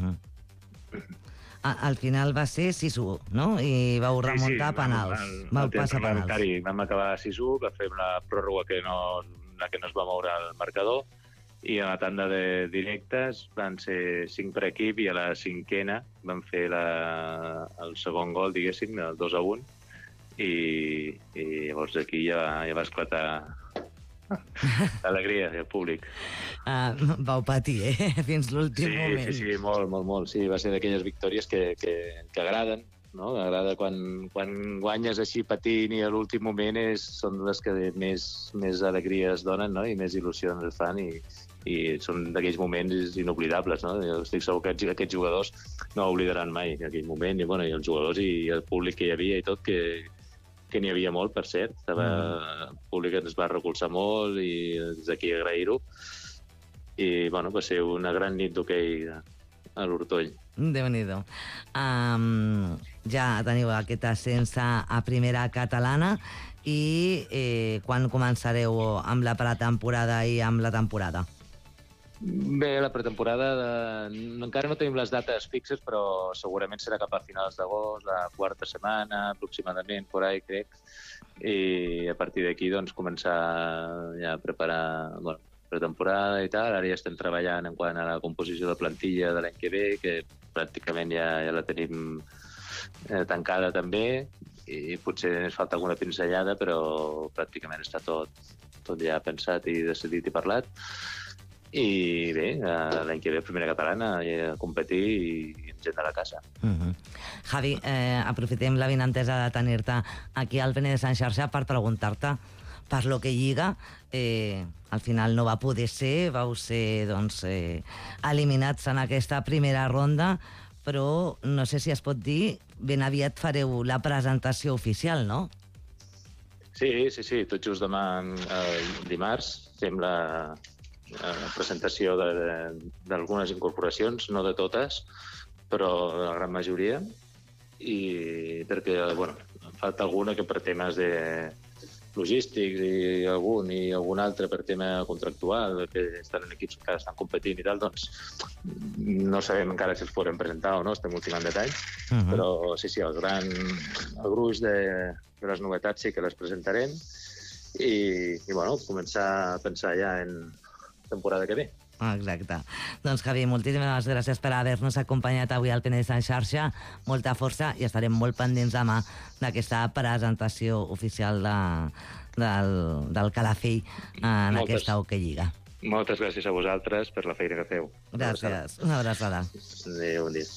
Al final va ser 6-1, no? I vau remuntar penals. Vau passar penals. Vam acabar 6-1, va fer una pròrroga que no es va moure el marcador, i a la tanda de directes van ser 5 per equip, i a la cinquena van fer el segon gol, diguéssim, el 2-1, i llavors aquí ja va esclatar l'alegria del públic. Vau patir, fins l'últim moment. Sí, molt. Sí, va ser d'aquelles victòries que agraden, no? Agrada quan guanyes així patint, i a l'últim moment són les que més alegria es donen, no? I més il·lusió ens fan, i són d'aquells moments inoblidables, no? Jo estic segur que aquests jugadors no oblidaran mai aquell moment, i els jugadors i el públic que hi havia i tot, que n'hi havia molt, per cert. El públic ens va recolzar molt, i des d'aquí agrair-ho. I, va ser una gran nit d'hoquei a l'Hortoll. Déu-n'hi-do. Ja teniu aquest ascens a primera catalana, i quan començareu amb la pretemporada i amb la temporada? Bé, la pretemporada encara no tenim les dates fixes, però segurament serà cap a finals d'agost, la quarta setmana, aproximadament, por ahí, crec. I a partir d'aquí, començar ja a preparar pretemporada i tal. Ara ja estem treballant en quant a la composició de plantilla de l'any que ve, que pràcticament ja la tenim tancada també, i potser ens falta alguna pinzellada, però pràcticament està tot ja pensat i decidit i parlat. I bé, l'any que ve primera catalana, a competir i gent de la casa. Javi, aprofitem la benentesa de tenir-te aquí al Penedès en xarxa per preguntar-te per l'Hockey Lliga. Al final no va poder ser, vau ser eliminats en aquesta primera ronda, però no sé si es pot dir, ben aviat fareu la presentació oficial, no? Sí, tot just demà, dimarts, fem la presentació d'algunes incorporacions, no de totes, però de la gran majoria, i perquè, falta alguna que per temes de logístics i algun altre per tema contractual, que estan en equips que estan competint i tal, doncs no sabem encara si els podrem presentar o no, estem ultimant detalls, però sí, el gruix de les novetats sí que les presentarem, i començar a pensar ja en temporada que ve. Exacte. Doncs, Javi, moltíssimes gràcies per haver-nos acompanyat avui al Penedès en xarxa. Molta força, i estarem molt pendents demà d'aquesta presentació oficial del Calafell en aquesta Hockey Lliga. Moltes gràcies a vosaltres per la feina que feu. Gràcies. Una abraçada. Adéu, bon dia.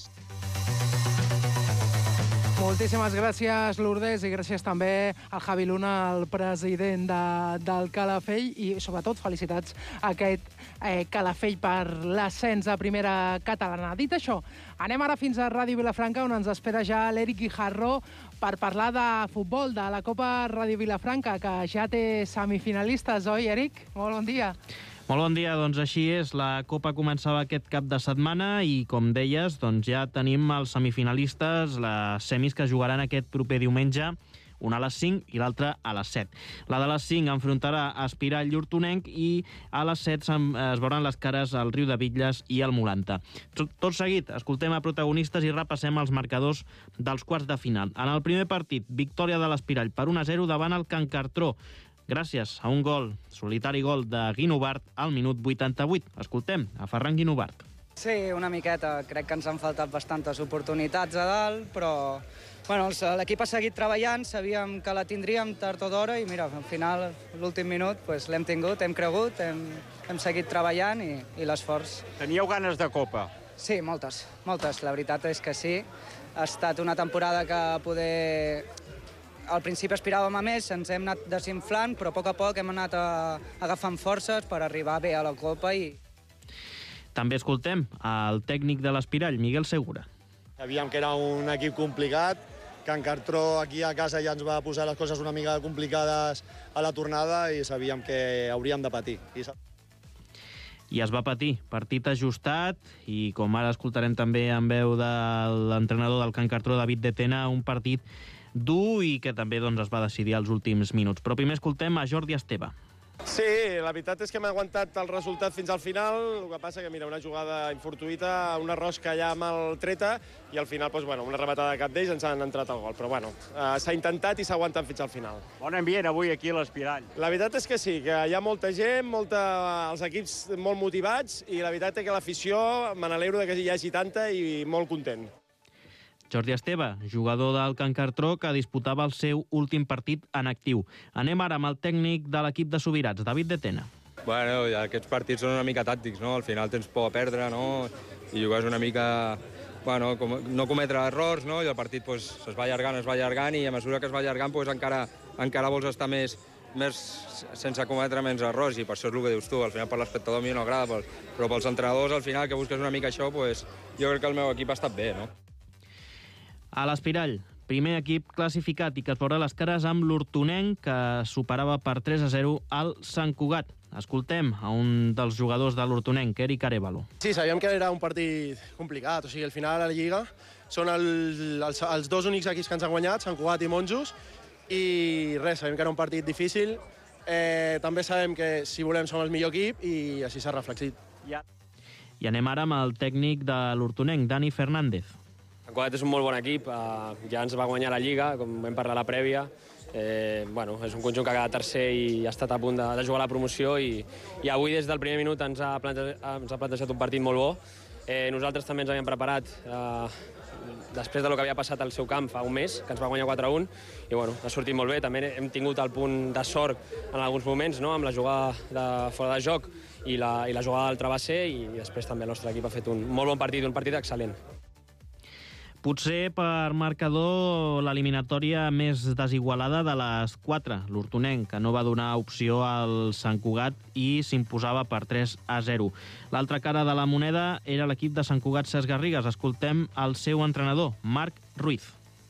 Moltíssimes gràcies, Lourdes, i gràcies també al Javi Luna, el president del Calafell, i sobretot felicitats a aquest Calafell per l'ascens a primera catalana. Dit això, anem ara fins a Ràdio Vilafranca, on ens espera ja l'Eric Guijarro per parlar de futbol, de la Copa Ràdio Vilafranca, que ja té semifinalistes, oi, Eric? Molt bon dia. Molt bon dia, doncs així és. La Copa començava aquest cap de setmana i, com deies, doncs ja tenim els semifinalistes, les semis que jugaran aquest proper diumenge. una a les 5 i l'altra a les 7. La de les 5 enfrontarà Espirall i Hortonenc i a les 7 es veuran les cares al Riu de Bitlles i al Molanta. Tot seguit, escoltem a protagonistes i repassem els marcadors dels quarts de final. En el primer partit, victòria de l'Espirall per 1-0 davant el Can Cartró, gràcies a un solitari gol de Guinovart al minut 88. Escoltem a Ferran Guinovart. Sí, una miqueta. Crec que ens han faltat bastantes oportunitats a dalt, però l'equip ha seguit treballant, sabíem que la tindríem tard o d'hora i mira, al final, l'últim minut, l'hem tingut, hem cregut, hem seguit treballant i l'esforç. Teníeu ganes de Copa? Sí, moltes. La veritat és que sí. Ha estat una temporada que al principi aspiràvem a més, ens hem anat desinflant, però a poc hem anat agafant forces per arribar bé a la Copa i... També escoltem el tècnic de l'Espirall, Miguel Segura. Sabíem que era un equip complicat, Can Cartró aquí a casa ja ens va posar les coses una mica complicades a la tornada i sabíem que hauríem de patir. I es va patir, partit ajustat, i com ara escoltarem també en veu de l'entrenador del Can Cartró, David de Tena, un partit dur i que també es va decidir als últims minuts. Però primer escoltem a Jordi Esteve. Sí, la veritat és que hem aguantat el resultat fins al final, el que passa que, mira, una jugada infortuïta, una rosca allà amb el treta, i al final, una rematada de cap d'ells ens han entrat al gol. Però, s'ha intentat i s'ha aguantat fins al final. Bon ambient avui aquí a l'Espirall. La veritat és que sí, que hi ha molta gent, els equips molt motivats, i la veritat és que l'afició, me n'alegro que hi hagi tanta i molt content. Jordi Esteve, jugador del Can Cartró, que disputava el seu últim partit en actiu. Anem ara amb el tècnic de l'equip de Subirats, David de Tena. Bueno, aquests partits són una mica tàctics, no? Al final tens por a perdre, no? I jugues una mica... Bueno, no cometre errors, no? I el partit es va allargant, i a mesura que es va allargant encara vols estar més sense cometre menys errors, i per això és el que dius tu. Al final per l'espectador a mi no agrada, però pels entrenadors al final que busques una mica això, jo crec que el meu equip ha estat bé, no? A l'Espirall, primer equip classificat i que es veurà les cares amb l'Hortonenc, que superava per 3-0 al Sant Cugat. Escoltem a un dels jugadors de l'Hortonenc, Eric Arevalo. Sí, sabíem que era un partit complicat. O sigui, al final a la Lliga són els dos únics equips que ens han guanyat, Sant Cugat i Monjos, i res, sabem que era un partit difícil. També sabem que si volem som el millor equip i així s'ha reflexit. I anem ara amb el tècnic de l'Hortonenc, Dani Fernández. Sant Cugat és un molt bon equip, ja ens va guanyar la Lliga, com vam parlar a la prèvia. És un conjunt que ha quedat tercer i ha estat a punt de jugar la promoció i avui des del primer minut ens ha plantejat un partit molt bo. Nosaltres també ens havíem preparat després del que havia passat al seu camp fa un mes, que ens va guanyar 4-1, i ha sortit molt bé. També hem tingut el punt de sort en alguns moments, no?, amb la jugada de fora de joc i la jugada del travesser, i després també el nostre equip ha fet un molt bon partit, un partit excel·lent. Potser per marcador l'eliminatòria més desigualada de les 4. L'Hortonenc, que no va donar opció al Sant Cugat i s'imposava per 3-0. L'altra cara de la moneda era l'equip de Sant Cugat Cesc Garrigues. Escoltem el seu entrenador, Marc Ruiz.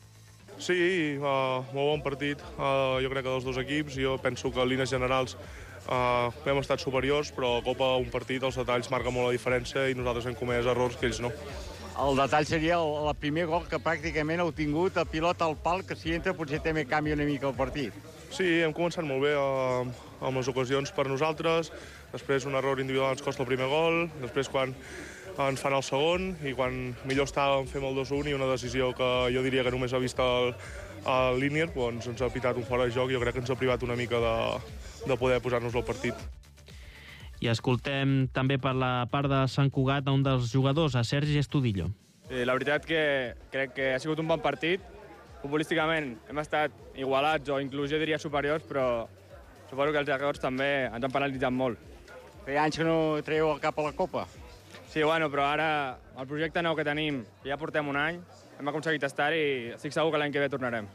Sí, molt bon partit. Jo crec que dels dos equips. Jo penso que en línies generals hem estat superiors, però a Copa un partit els detalls marquen molt la diferència i nosaltres hem comès errors que ells no. El detall seria el primer gol que pràcticament heu tingut, el pilot al pal, que si entra potser també canvia una mica el partit. Sí, hem començat molt bé amb les ocasions per nosaltres, després un error individual ens costa el primer gol, després quan ens fan el segon i quan millor estàvem fem el 2-1 i una decisió que jo diria que només ha vist el Línier, ens ha pitat un fora de joc i jo crec que ens ha privat una mica de poder posar-nos al partit. I escoltem també per la part de Sant Cugat a un dels jugadors, a Sergi Estudillo. La veritat que crec que ha sigut un bon partit. Futbolísticament hem estat igualats o inclús jo diria superiors, però suposo que els errors també ens han penalitzat molt. Feia anys que no traieu el cap a la Copa. Sí, però ara el projecte nou que tenim, ja portem un any, hem aconseguit estar i estic segur que l'any que ve tornarem.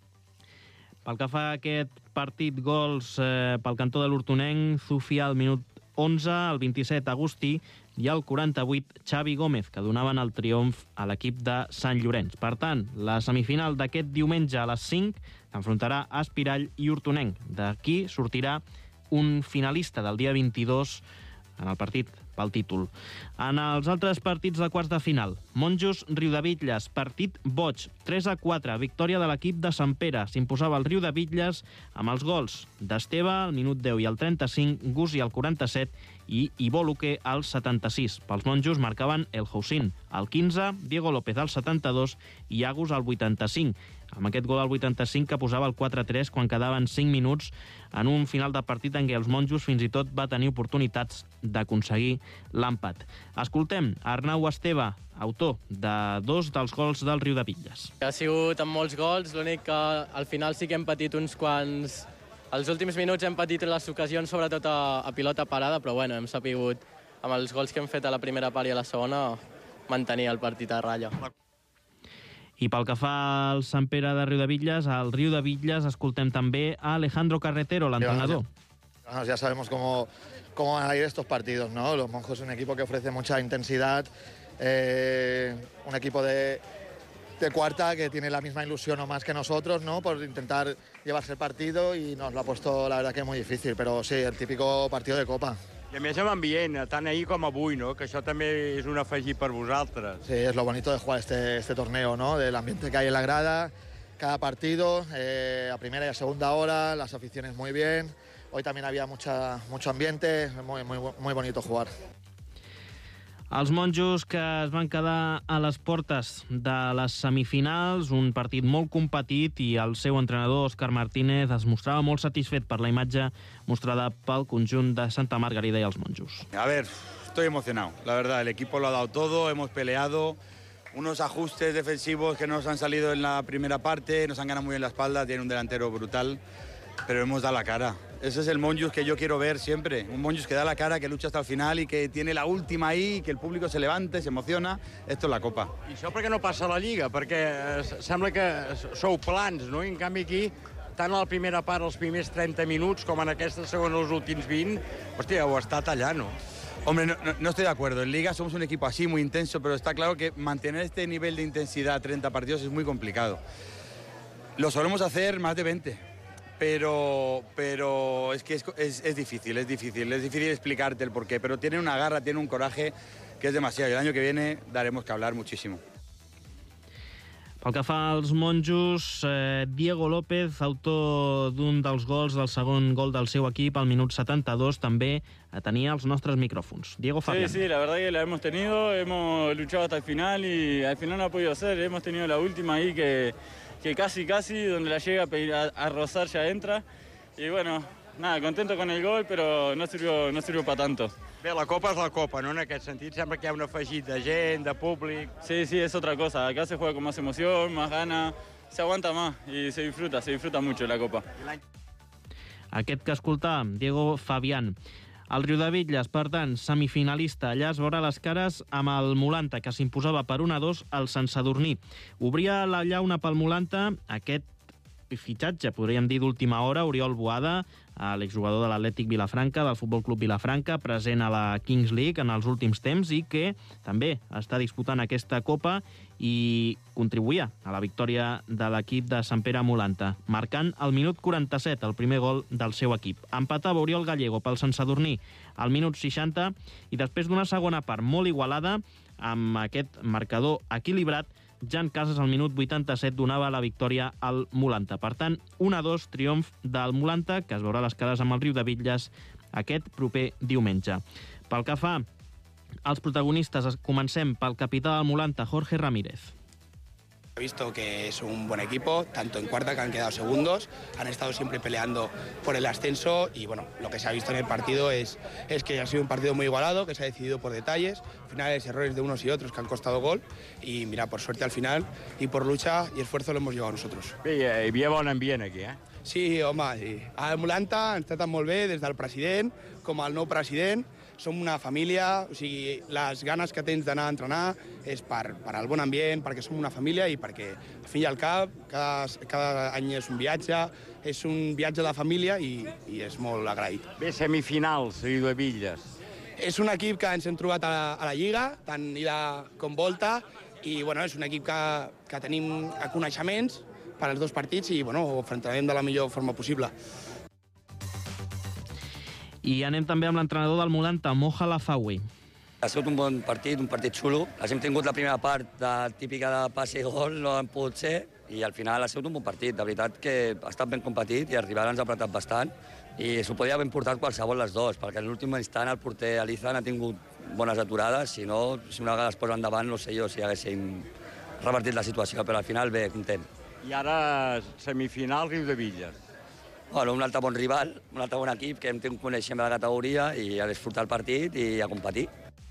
Pel que fa a aquest partit, gols pel cantó de l'Hortonenc, Zufi al minut 11, el 27 Agustí i el 48 Xavi Gómez, que donaven el triomf a l'equip de Sant Llorenç. Per tant, la semifinal d'aquest diumenge a les 5 enfrontarà Espirall i Hortonenc. D'aquí sortirà un finalista del dia 22 en el partit pel títol. En els altres partits de quarts de final, Monjos-Riudebitlles, partit boig, 3-4, victòria de l'equip de Sant Pere. S'imposava el Riudebitlles amb els gols d'Esteve al minut 10 i al 35, Gusi al 47 i Ivo Luque al 76. Pels monjos marcaven El Housin al 15, Diego López al 72 i Agus al 85. Amb aquest gol al 85 que posava el 4-3 quan quedaven 5 minuts en un final de partit en què els monjos fins i tot va tenir oportunitats d'aconseguir l'empat. Escoltem Arnau Esteve, autor de 2 dels gols del Riudebitlles. Ha sigut amb molts gols, l'únic que al final sí que hem patit uns quants... Els últims minuts hem patit les ocasions, sobretot a pilota parada, però bueno, hem sapigut, amb els gols que hem fet a la primera part i a la segona, mantenir el partit a ratlla. I pel que fa al Sant Pere de Riudebitlles, al Riudebitlles escoltem també a Alejandro Carretero, l'entrenador. Ya sabemos cómo van a ir estos partidos, ¿no? Los Monjos es un equipo que ofrece mucha intensidad, un equipo de cuarta que tiene la misma ilusión o más que nosotros, ¿no? Por intentar llevarse el partido y nos lo ha puesto, la verdad, que muy difícil, pero sí, el típico partido de Copa. I a més amb ambient, tant ahir com avui, no? Que això també és un afegit per vosaltres. Sí, es lo bonito de jugar este torneo, ¿no? Del ambiente que hay en la grada, cada partido, a primera y a segunda hora, las aficiones muy bien. Hoy también había mucho ambiente, muy bonito jugar. Els monjos que es van quedar a les portes de les semifinals, un partit molt competit, i el seu entrenador, Òscar Martínez, es mostrava molt satisfet per la imatge mostrada pel conjunt de Santa Margarida i els monjos. A ver, estoy emocionado, la verdad, el equipo lo ha dado todo, hemos peleado, unos ajustes defensivos que nos han salido en la primera parte, nos han ganado muy bien la espalda, tiene un delantero brutal, pero hemos dado la cara. Ese es el Monjos que yo quiero ver siempre, un Monjos que da la cara, que lucha hasta el final y que tiene la última ahí, que el público se levante, se emociona. Esto es la Copa. I això per què no passa a la Lliga? Perquè sembla que sou plans, no? I en canvi aquí, tant a la primera part, els primers 30 minuts, com en aquesta segona, els últims 20, hòstia, ho està tallant, no? Hombre, no estoy de acuerdo. En Liga somos un equipo así, muy intenso, pero está claro que mantener este nivel de intensidad 30 partidos es muy complicado. Lo solemos hacer más de 20. Pero es que es difícil explicarte el porqué, pero tiene una garra, tiene un coraje que es demasiado. El año que viene daremos que hablar muchísimo. Pel que fa als monjos, Diego López, autor d'un dels gols, del segon gol del seu equip, al minut 72, també tenia els nostres micròfons. Diego Fabián. Sí, la verdad que la hemos tenido, hemos luchado hasta el final y al final no ha podido ser. Hemos tenido la última ahí que casi, donde la llega a rozar ya entra. Y bueno, nada, contento con el gol, pero no sirvió para tanto. Bé, la Copa és la Copa, no? En aquest sentit sembla que hi ha un afegit de gent, de públic... Sí, es otra cosa. Acá se juega con más emoción, más ganas, se aguanta más y se disfruta mucho la Copa. Aquest que escoltàvem, Diego Fabián. El Riudebitlles, per tant, semifinalista. Allà es veurà les cares amb el Mulanta, que s'imposava per 1-2 al Sant Sadurní. Obria la llauna pel Mulanta aquest fitxatge, podríem dir, d'última hora, Oriol Boada, l'exjugador de l'Atlètic Vilafranca, del Futbol Club Vilafranca, present a la Kings League en els últims temps i que també està disputant aquesta Copa i contribuïa a la victòria de l'equip de Sant Pere Mulanta, marcant al minut 47 el primer gol del seu equip. Empatava Oriol Gallego pel Sant Sadurní al minut 60 i després d'una segona part molt igualada, amb aquest marcador equilibrat, Jan Casas al minut 87 donava la victòria al Mulanta. Per tant, 1-2 triomf del Mulanta, que es veurà les cares amb el Riudebitlles aquest proper diumenge. Pel que fa als protagonistes, comencem pel capità del Mulanta, Jorge Ramírez. He visto que es un buen equipo, tanto en cuarta, que han quedado segundos, han estado siempre peleando por el ascenso y bueno, lo que se ha visto en el partido es que ha sido un partido muy igualado, que se ha decidido por detalles, finales, errores de unos y otros que han costado gol y mira, por suerte al final y por lucha y esfuerzo lo hemos llevado nosotros. Bé, hi havia bon ambient aquí, eh? Sí, home, sí. Al Mulanta ens tracten molt bé, des del president com al nou president. Som una família, o sigui, les ganes que tens d'anar a entrenar és per al bon ambient, perquè som una família i perquè, al fi i al cap, cada any és un viatge de família i és molt agraït. Bé, semifinals, Riudebitlles. És un equip que ens hem trobat a la Lliga, tant ida com volta, i bueno, és un equip que tenim coneixements per als dos partits i bueno, ho enfrontarem de la millor forma possible. I anem també amb l'entrenador del Mulanta, Moja Lafawi. Ha sigut un bon partit, un partit xulo. Hem tingut la primera part típica de passe i gol, no han pogut ser, i al final ha sigut un bon partit. De veritat que ha estat ben competit i el rival ens ha apretat bastant i s'ho podia haver portat qualsevol les dos, perquè en l'últim instant el porter Alizan ha tingut bones aturades, si no, si una vegada es posa endavant, no sé jo si haguéssim revertit la situació, però al final bé, content. I ara semifinal Riu de Villes. Bueno, un altre bon rival, un altre bon equip que hem tingut coneixement de la categoria i a disfrutar el partit i a competir.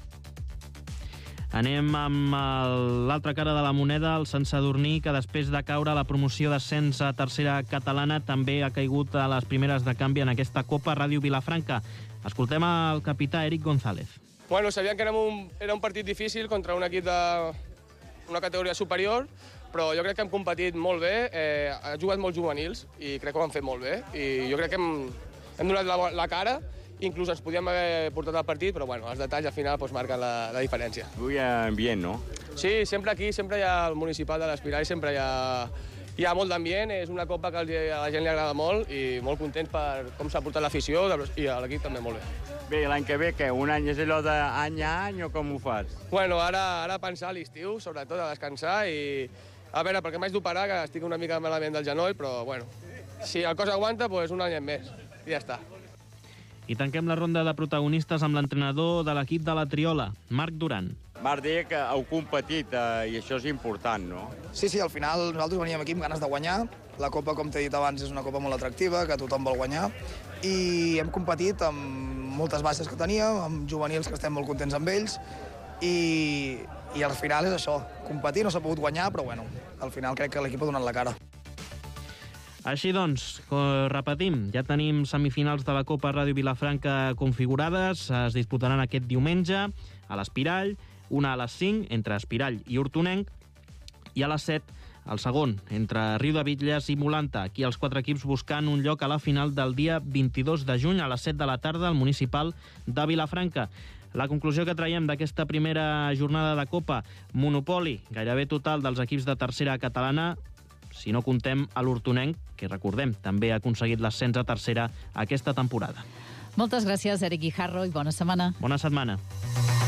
Anem amb l'altra cara de la moneda, el Sant Sadurní, que després de caure a la promoció d'ascens a tercera catalana també ha caigut a les primeres de canvi en aquesta Copa Ràdio Vilafranca. Escoltem el capità Eric González. Bueno, sabíem que era un partit difícil contra un equip d'una categoria superior, però jo crec que hem competit molt bé, ha jugat molt juvenils i crec que ho han fet molt bé. I jo crec que hem donat la cara, inclús ens podíem haver portat al partit, però bueno, els detalls al final doncs, marquen la diferència. Avui ambient, no? Sí, sempre aquí, sempre hi ha el municipal de l'Espirall, sempre hi ha molt d'ambient, és una copa que a la gent li agrada molt i molt contents per com s'ha portat l'afició i a l'equip també molt bé. Bé, l'any que ve, què? Un any és allò d'any a any o com ho fas? Bueno, ara pensar a l'estiu, sobretot a descansar i a veure, perquè m'haig d'operar, que estic una mica malament del genoll, però bueno, si el cos aguanta, doncs un any més i ja està. I tanquem la ronda de protagonistes amb l'entrenador de l'equip de la Triola, Marc Duran. Marc deia que heu competit i això és important, no? Sí, al final nosaltres veníem aquí amb ganes de guanyar. La Copa, com t'he dit abans, és una Copa molt atractiva, que tothom vol guanyar. I hem competit amb moltes baixes que teníem, amb juvenils que estem molt contents amb ells. I al final és això, competir, no s'ha pogut guanyar, però bueno, al final crec que l'equip ha donat la cara. Així doncs, repetim, ja tenim semifinals de la Copa Ràdio Vilafranca configurades, es disputaran aquest diumenge a l'Espirall, una a les 5 entre Espirall i Hortonenc, i a les 7 el segon, entre Riu de Bitlles i Molanta. Aquí els 4 equips buscant un lloc a la final del dia 22 de juny a les 7 de la tarda al municipal de Vilafranca. La conclusió que traiem d'aquesta primera jornada de Copa, monopoli gairebé total dels equips de tercera catalana, si no comptem a l'Hortonenc, que recordem, també ha aconseguit l'ascens a tercera aquesta temporada. Moltes gràcies, Eric Guijarro, i bona setmana. Bona setmana.